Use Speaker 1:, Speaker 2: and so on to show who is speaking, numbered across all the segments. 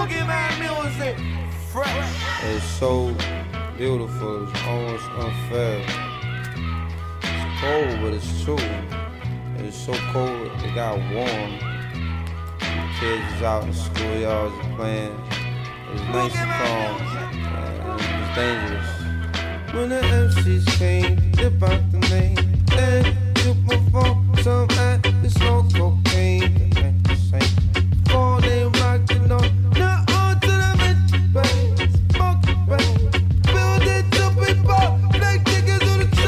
Speaker 1: It's so beautiful, it's almost unfair. It's cold, but it's true. It's so cold, it got warm. Kids is out in schoolyards playing. It's nice and calm, and it's dangerous. When the MCs came, dip out the name, and you perform some at the slow cocaine. That ain't the same. Before they rocked it on, now on to the mid-range. Smoke it, rain. Build it to people, black niggas on the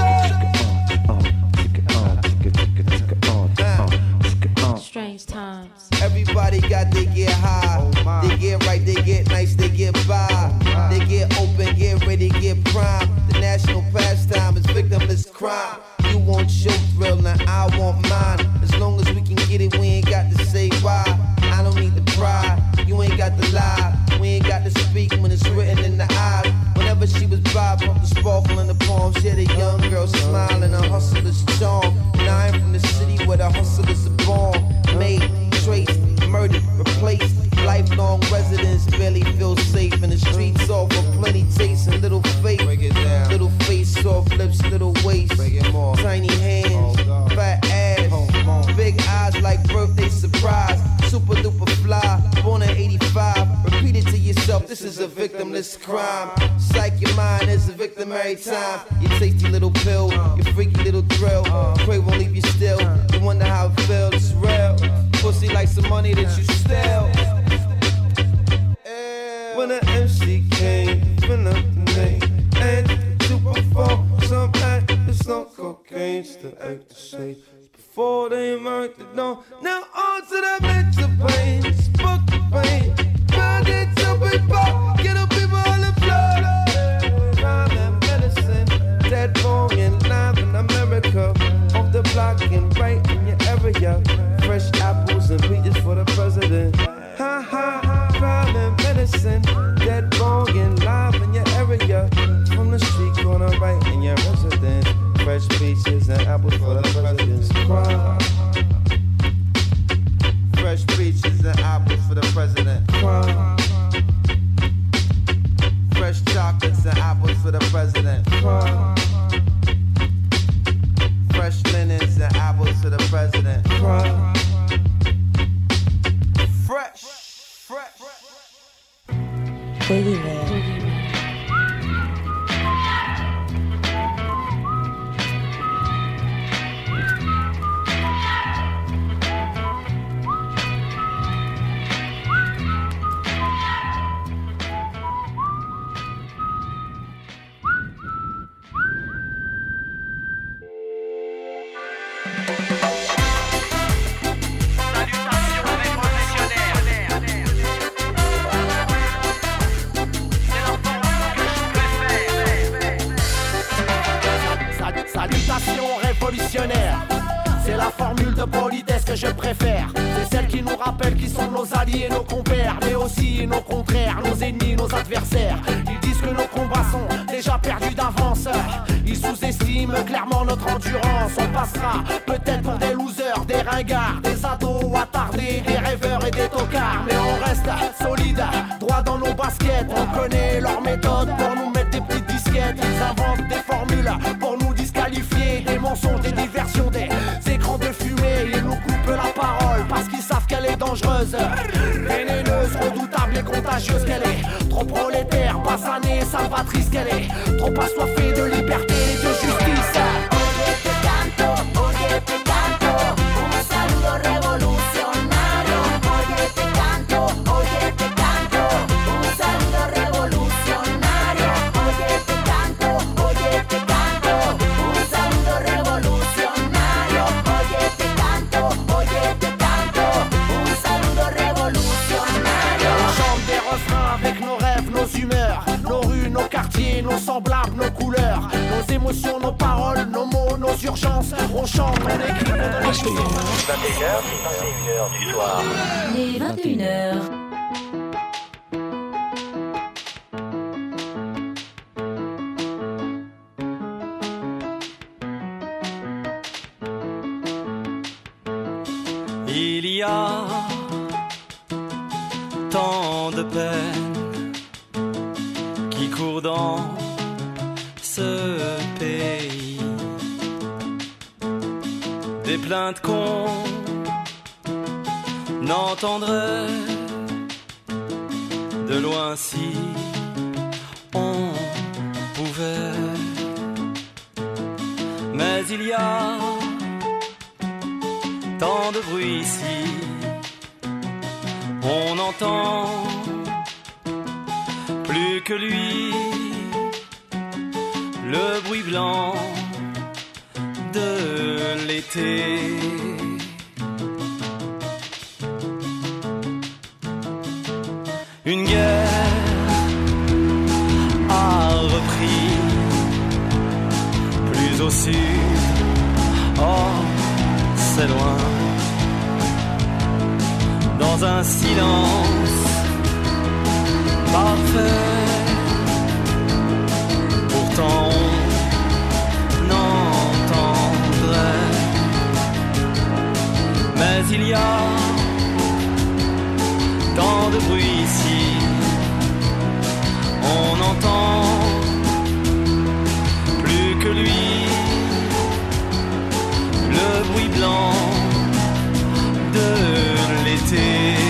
Speaker 1: track.
Speaker 2: Strange times.
Speaker 3: Everybody got they get high, they get right, they get nice, they get by, they get open, get ready, get prime. The national pastime is victimless crime. You want your thrill, now I want mine. As long as we can get it, we ain't got to say why. I don't need to pry, you ain't got to lie. We ain't got to speak when it's written in the eyes. Whenever she was by, pump the sparkle in the palms. She had a young girl smiling, a hustler's charm. Now I'm from the city where the hustlers are born. Made, traced, murdered, replaced. Lifelong residents barely feel safe in the streets. All for plenty taste and little faith. Little face, soft lips, little waist. Tiny hands, fat ass, big eyes like birthday surprise. Super duper fly, born in 85. Repeat it to yourself, this is a victimless crime. Psych your mind as a victim every time. Your tasty little pill, your freaky little thrill. Pray won't leave you still. You wonder how it feels, it's real. Pussy like some money that you steal. When the MC came, fill up the name, and to perform some act, it's no cocaine, still act the same. Before they marked it down, now on to the mental pain, smoke the pain, build it to people, get up people on the floor. Crime and medicine, dead wrong and live in America, off the block and right in your area. Fresh apples and peaches for the president. Ha ha, crime and medicine, dead wrong and live in your area. From the street corner right in your residence. Fresh peaches and apples for the president's crime. Fresh peaches and apples for the president. Crime. Fresh chocolates and apples for the president. Crime. Fresh linens and apples for the president. Crime. Fresh.
Speaker 2: Boogeyman.
Speaker 4: C'est la formule de politesse que je préfère. C'est celle qui nous rappelle qui sont nos alliés, nos compères, mais aussi nos contraires, nos ennemis, nos adversaires. Ils disent que nos combats sont déjà perdus d'avance. Ils sous-estiment clairement notre endurance. On passera peut-être pour des losers, des ringards, des ados attardés, des rêveurs et des tocards. Mais on reste solide, droit dans nos baskets. On connaît leur méthode pour nous mettre des petites disquettes. Ils inventent des formules pour nous disqualifier. Des mensonges, des diversions, des écrans de fumée. Ils nous coupent la parole parce qu'ils savent qu'elle est dangereuse, vénéneuse, redoutable et contagieuse. Qu'elle est trop prolétaire, basanée, salvatrice. Qu'elle est trop assoiffée de liberté et de justice.
Speaker 5: Oye te canto, un saludo revolucionario. Oye te canto, un saludo revolucionario. Oye te canto, un saludo revolucionario. Oye te canto, un saludo revolucionario.
Speaker 4: On chante des refrains avec nos rêves, nos humeurs, nos rues, nos quartiers, nos semblables, nos couleurs, nos émotions, nos paroles, nos mots, nos urgences. On chante, on écrit, on donne
Speaker 6: 21h, 21h du soir.
Speaker 2: Les 21h.
Speaker 7: Il y a tant de peine qui court dans ce pays. Des plaintes qu'on n'entendrait de loin si on pouvait. Mais il y a tant de bruit ici, on n'entend plus que lui, le bruit blanc de l'été. Une guerre a repris plus au sud, oh c'est loin, dans un silence parfait. Pourtant on entendrait, mais il y a tant de bruit ici, on n'entend plus que lui, le bruit blanc de l'été.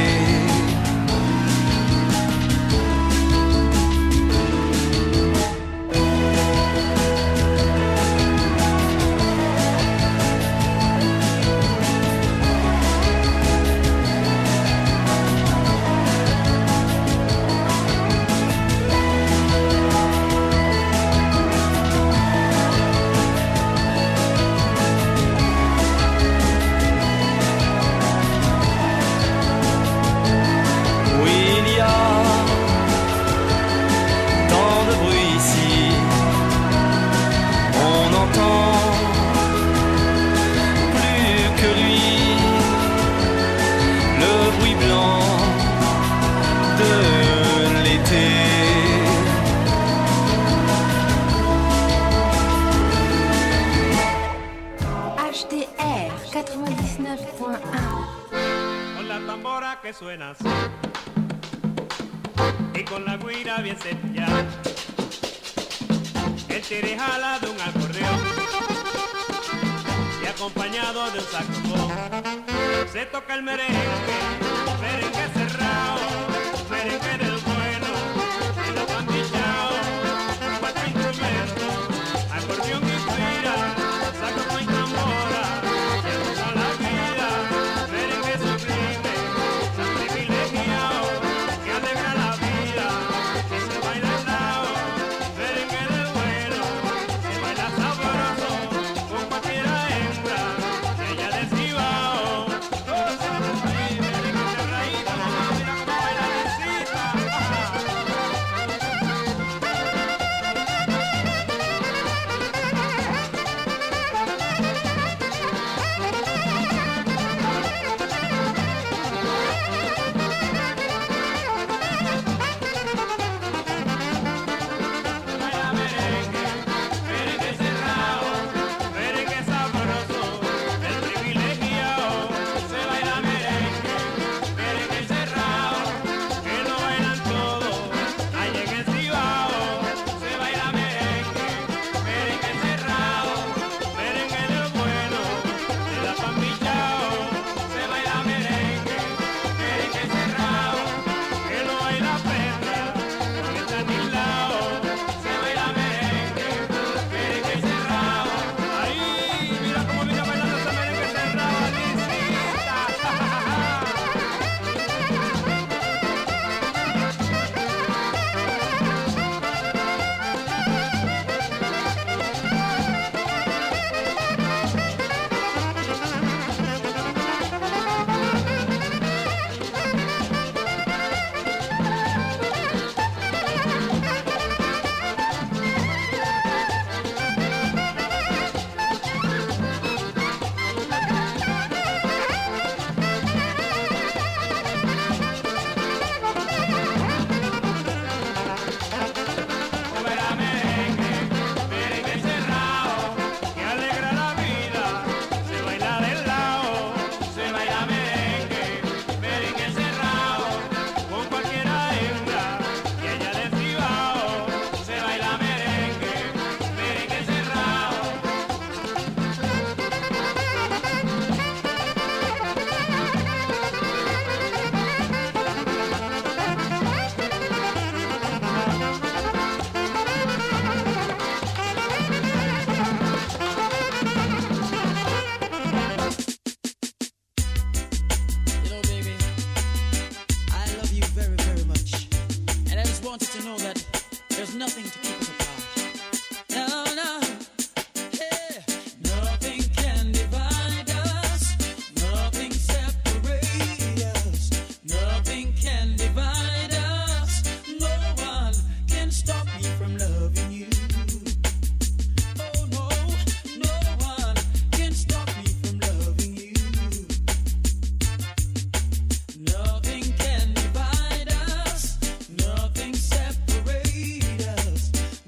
Speaker 2: HDR 99.1.
Speaker 8: Con la tambora que suena así y con la guira bien cepillada, el tirejala de un acordeón y acompañado de un saxofón se toca el merengue, merengue cerrado, merengue del bueno y lo pandillao, cuatro instrumentos, acordeón y guira, saxofón y tambora, y a toda la vida, merengue sublime, tan privilegiado, que alegra la vida, que se baila al lado, merengue del bueno, se baila sabroso, con cualquiera hembra, ella del Cibao, todo se merengue.
Speaker 9: wanted to know that there's nothing to keep us apart. No, no. Yeah. Nothing can divide us. Nothing separate us. Nothing can divide us. No one can stop me from loving you. Oh no, no one can stop me from loving you. Nothing can divide us. Nothing separate us.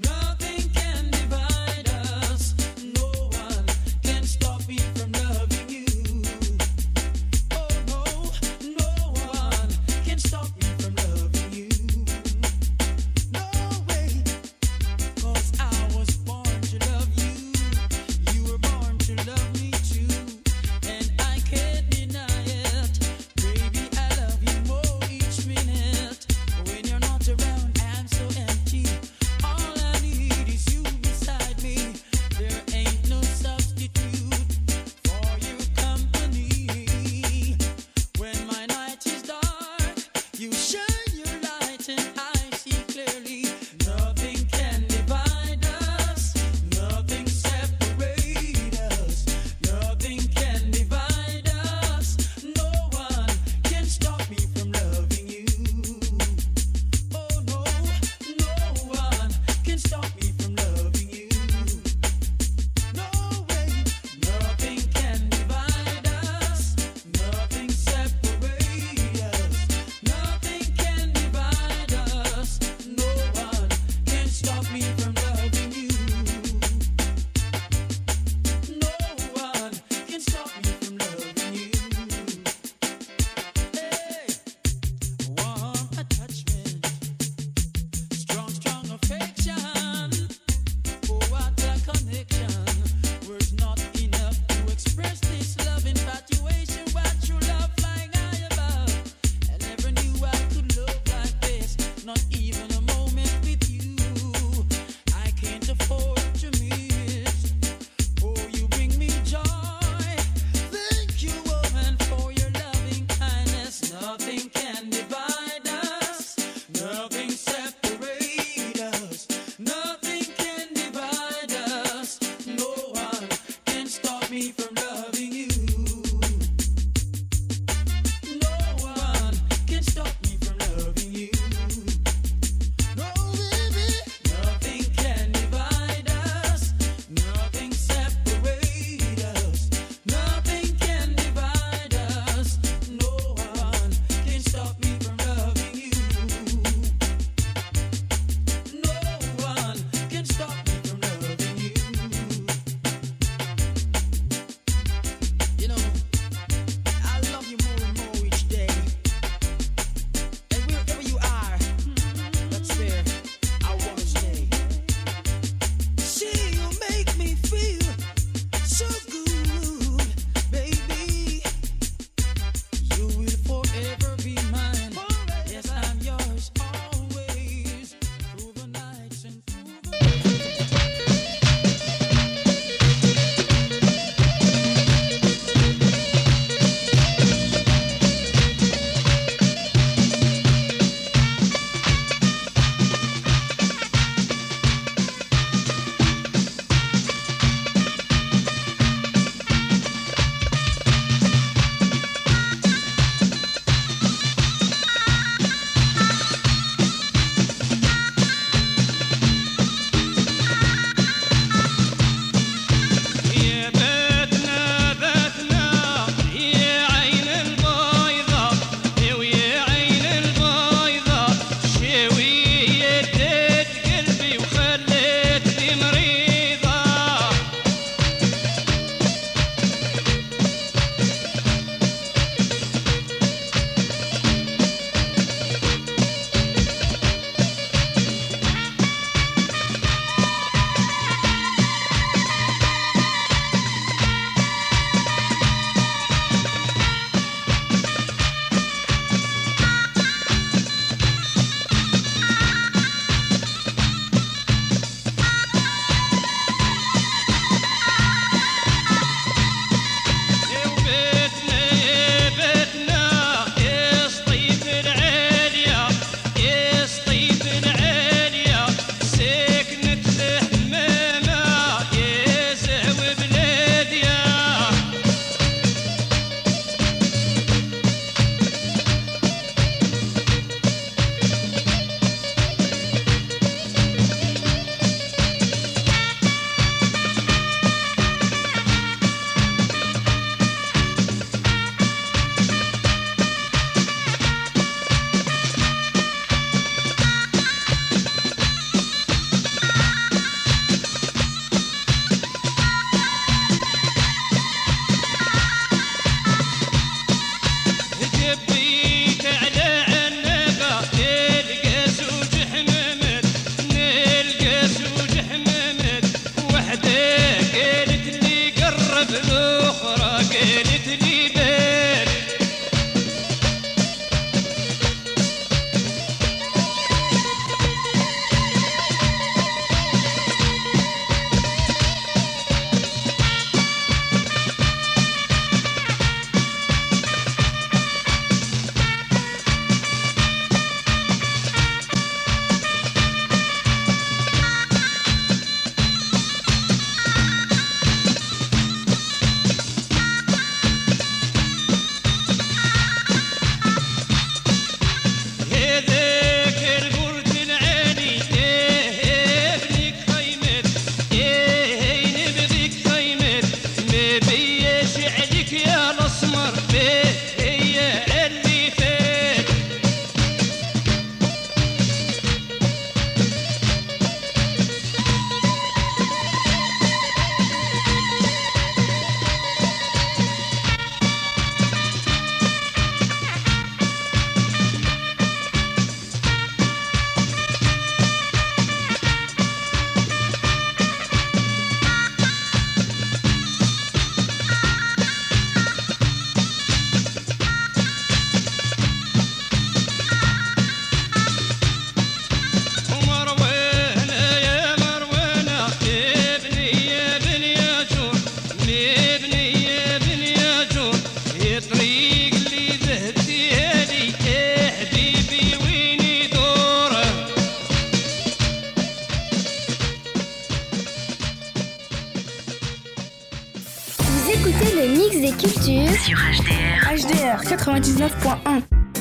Speaker 2: sur HDR.
Speaker 10: HDR 99.1.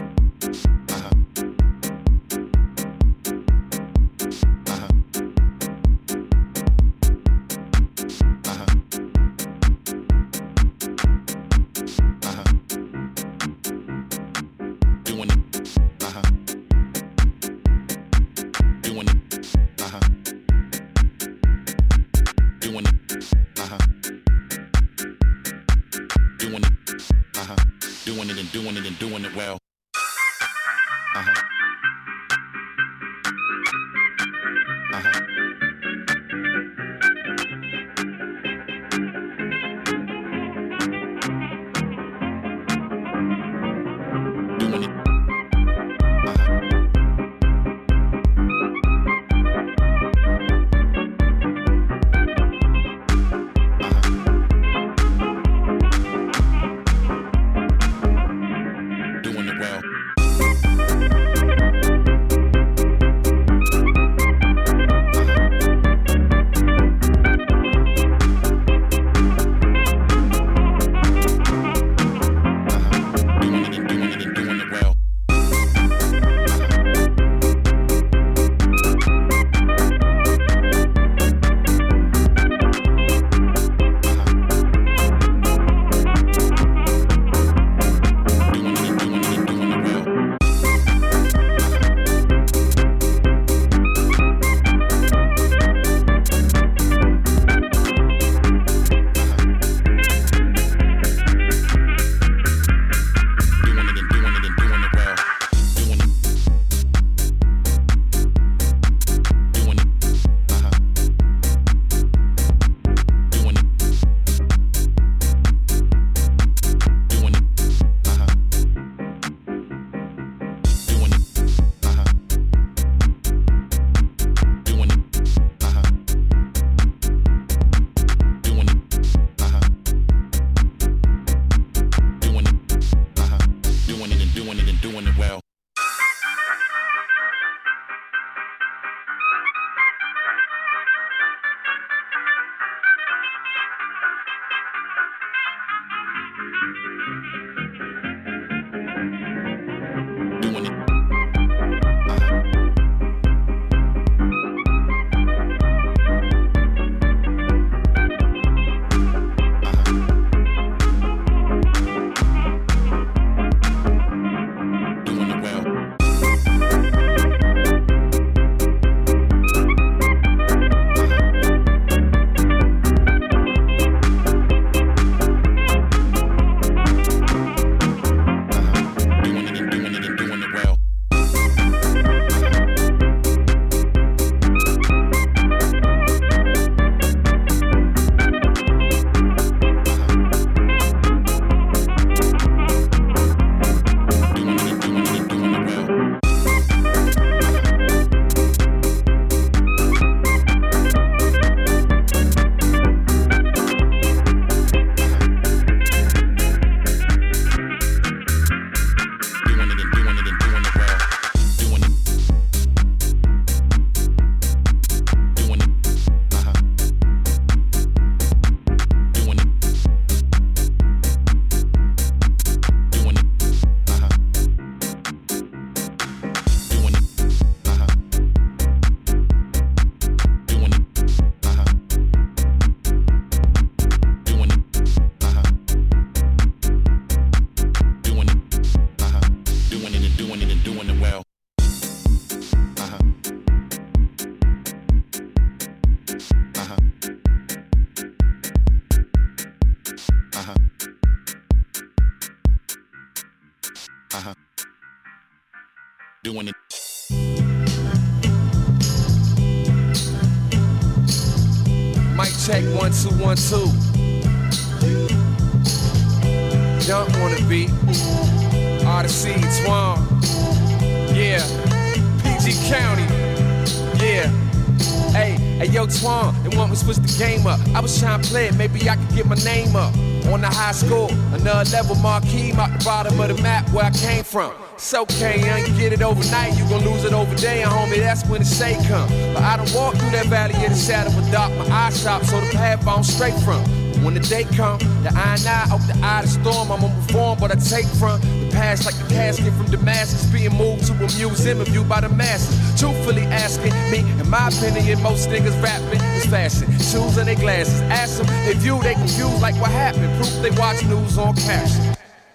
Speaker 11: Doing it well. Doing it.
Speaker 12: Mic check 1 2 1 2. Don't wanna be Odyssey Twan. Yeah, PG County. Yeah. Hey, yo, Twan, they want me to switch the game up. I was trying to play it, maybe I could get my name up. On the high score, another level marquee, mark the bottom of the map where I came from. It's okay, you get it overnight, you gon' lose it over day, and homie, that's when the shade come. But I don't walk through that valley of the shadow of dark, my eyes sharp, so the path I'm straight from. when the day come, the I and I out the eye of the storm. I'm gonna perform, but I take from the past like a casket from Damascus, being moved to a museum and viewed by the masses. Truthfully asking me, in my opinion, most niggas rapping is fashion. Shoes and their glasses. Ask them, they view, they confused like what happened. Proof they watch news on caption.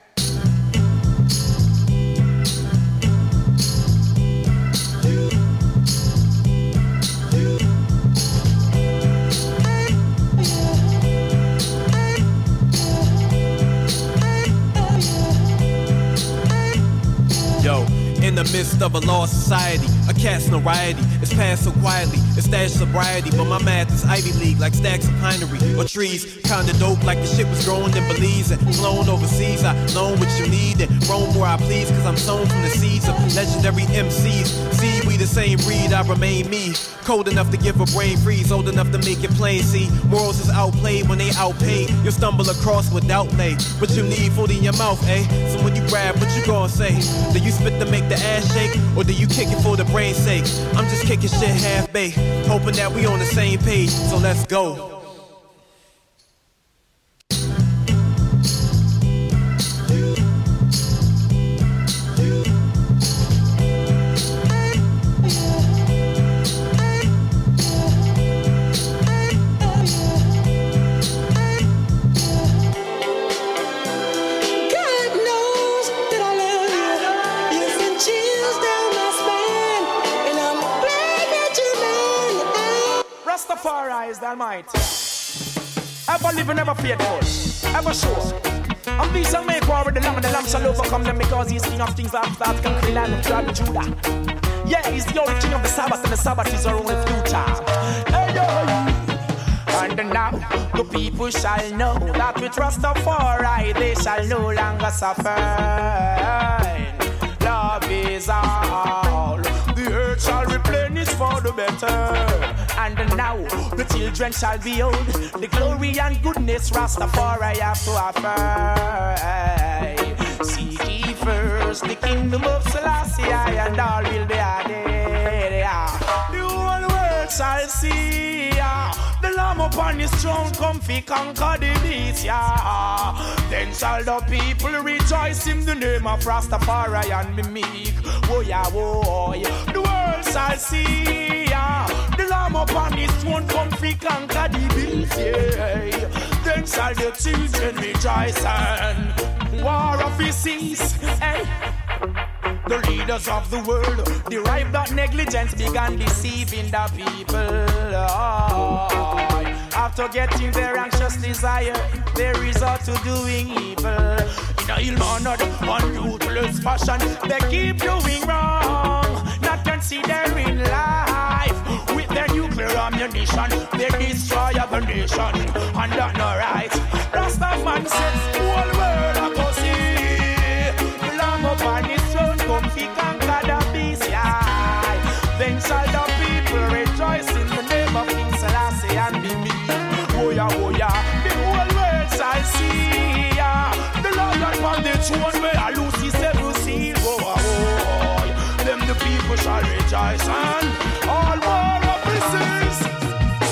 Speaker 13: In the midst of a lost society, a cast notoriety, it's passed so quietly, it's stashed sobriety, but my math is Ivy League like stacks of pinery, or trees, kinda dope like the shit was growing in Belize and flown overseas. I loan what you need and roam where I please, cause I'm sown from the seeds of legendary MCs. See, we the same breed, I remain me, cold enough to give a brain freeze, old enough to make it plain. See, morals is outplayed when they outpaid, you'll stumble across without lay, but you need food in your mouth, eh? So when you grab, what you gonna say? Do you spit to make the ass shake, or do you kick it for the brain's sake? I'm just kicking shit half-baked, hoping that we on the same page, so let's go.
Speaker 4: Rastafari is the Almighty. Ever live and never faithful, ever sure. And peace and make war with the lamb, and the lamb shall overcome them, because he's king of things that can kill and tribe of Judah. Yeah, he's the only king of the Sabbath, and the Sabbath is our only future. Hey, yo. And now the people shall know that with Rastafari they shall no longer suffer. Love is all. The earth shall replenish for the better. And now the children shall behold the glory and goodness Rastafari have to offer. Seek ye first the kingdom of Selassie, and all will be added. The whole world shall see the Lamb upon his throne, comfy conquer the beast. Then shall the people rejoice in the name of Rastafari and be meek. Oh yeah, oh yeah. The world shall see the Lamb upon his throne, comfy conquer the beast. Yeah. Then shall the children rejoice and war of his cease. Hey. The leaders of the world derived that negligence began deceiving the people. After getting their anxious desire, they resort to doing evil. In a ill-mannered, unruthless fashion, they keep doing wrong, not considering life. With their nuclear ammunition, they destroy the nation, and that's not right. Rastaman says, whole world I go see the Lamb upon his throne, comfy conquer the beast, yeah. Then shall the people rejoice in the name of King Selassie and be me. Oh yeah, the whole world shall see, the Lord upon the throne where I lose his seven seal. Oh, them the people shall rejoice and all war of the seas.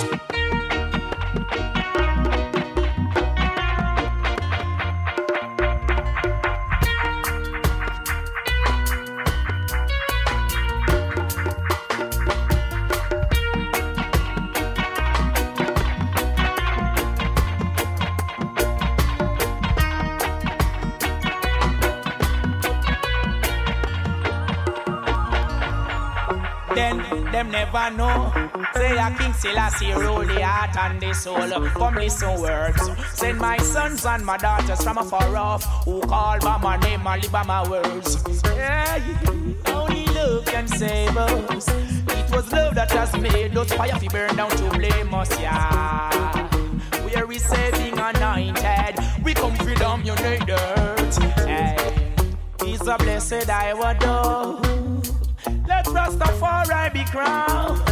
Speaker 4: Them never know. Say a King Selassie rule the heart and the soul. Come listen words. Send my sons and my daughters from afar off, who call by my name and live by my words. Yeah, only love can save us. It was love that has made those fire fi burn down to blame us, yeah. We are receiving anointed. We come freedom, you need dirt. Hey, he's a blessed I would do. Let Rastafari be crowned.